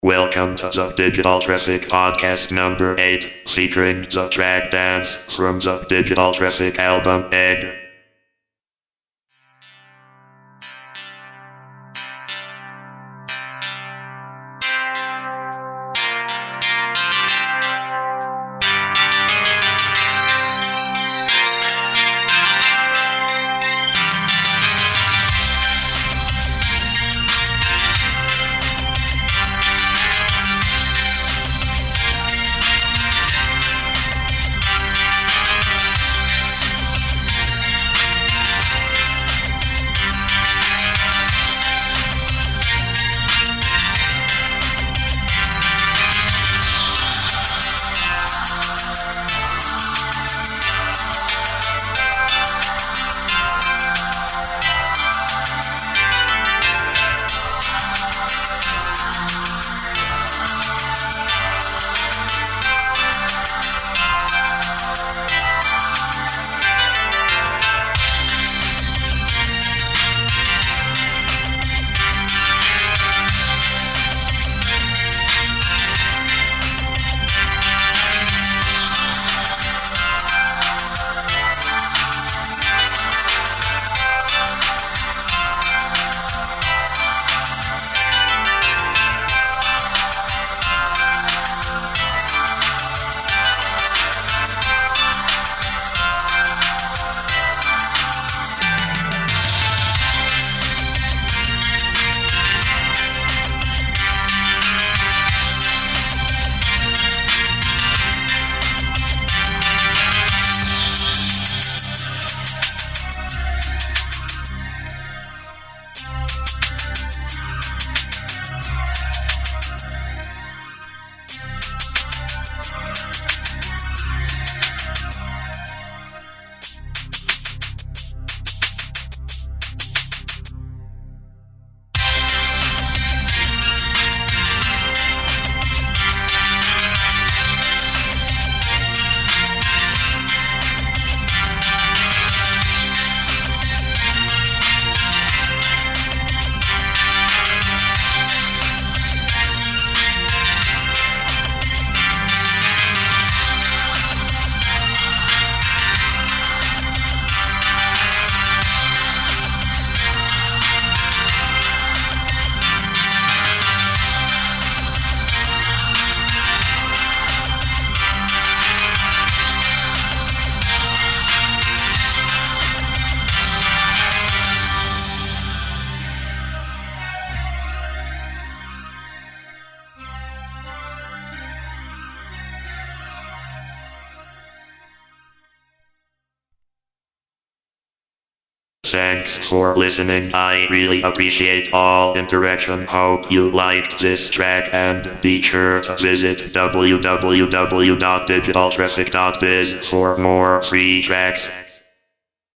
Welcome to the Digital Traffic Podcast number 8, featuring the track Dance from the Digital Traffic album Egg. Thanks for listening. I really appreciate all interaction. Hope you liked this track and be sure to visit www.digitaltraffic.biz for more free tracks.